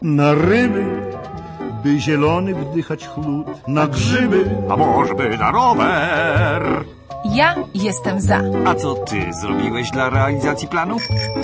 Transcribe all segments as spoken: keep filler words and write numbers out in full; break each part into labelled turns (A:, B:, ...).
A: Na ryby, by zielony wdychać chłód, na grzyby,
B: a może by na rower?
C: Ja jestem za.
B: A co ty zrobiłeś dla realizacji planu?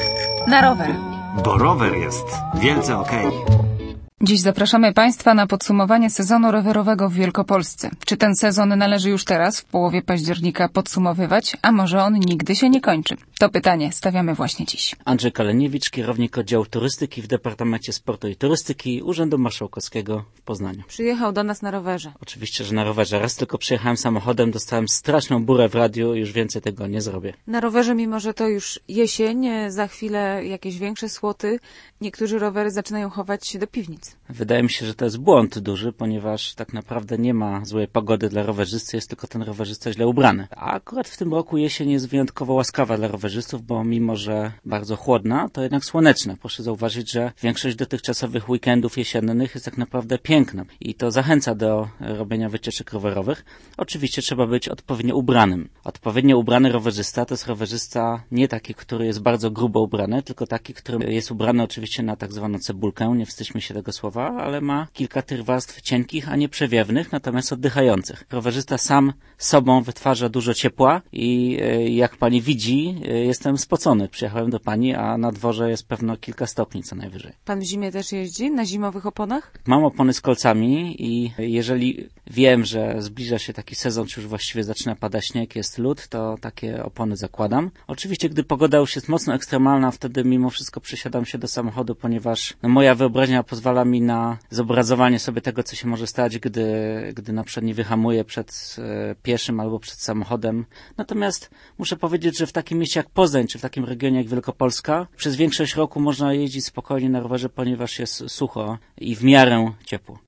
C: Na rower.
B: Bo rower jest wielce okej.
C: Dziś zapraszamy Państwa na podsumowanie sezonu rowerowego w Wielkopolsce. Czy ten sezon należy już teraz, w połowie października, podsumowywać, a może on nigdy się nie kończy? To pytanie stawiamy właśnie dziś.
D: Andrzej Kaleniewicz, kierownik oddziału turystyki w Departamencie Sportu i Turystyki Urzędu Marszałkowskiego w Poznaniu.
C: Przyjechał do nas na rowerze.
D: Oczywiście, że na rowerze. Raz tylko przyjechałem samochodem, dostałem straszną burę w radiu i już więcej tego nie zrobię.
C: Na rowerze, mimo że to już jesień, za chwilę jakieś większe słoty, niektórzy rowery zaczynają chować się do piwnic.
D: Wydaje mi się, że to jest błąd duży, ponieważ tak naprawdę nie ma złej pogody dla rowerzysty, jest tylko ten rowerzysta źle ubrany. A akurat w tym roku jesień jest wyjątkowo łaskawa dla rowerzystów, bo mimo, że bardzo chłodna, to jednak słoneczna. Proszę zauważyć, że większość dotychczasowych weekendów jesiennych jest tak naprawdę piękna i to zachęca do robienia wycieczek rowerowych. Oczywiście trzeba być odpowiednio ubranym. Odpowiednio ubrany rowerzysta to jest rowerzysta nie taki, który jest bardzo grubo ubrany, tylko taki, który jest ubrany oczywiście na tak zwaną cebulkę, nie wstydźmy się tego słowa, ale ma kilka tych warstw cienkich, a nie przewiewnych, natomiast oddychających. Rowerzysta sam sobą wytwarza dużo ciepła i jak pani widzi, jestem spocony. Przyjechałem do pani, a na dworze jest pewno kilka stopni co najwyżej.
C: Pan w zimie też jeździ na zimowych oponach?
D: Mam opony z kolcami i jeżeli wiem, że zbliża się taki sezon, czy już właściwie zaczyna padać śnieg, jest lód, to takie opony zakładam. Oczywiście, gdy pogoda już jest mocno ekstremalna, wtedy mimo wszystko przysiadam się do samochodu, ponieważ no, moja wyobraźnia pozwala mi na zobrazowanie sobie tego, co się może stać, gdy, gdy na przykład nie wyhamuję przed e, pieszym albo przed samochodem. Natomiast muszę powiedzieć, że w takim mieście jak Poznań, czy w takim regionie jak Wielkopolska, przez większość roku można jeździć spokojnie na rowerze, ponieważ jest sucho i w miarę ciepło.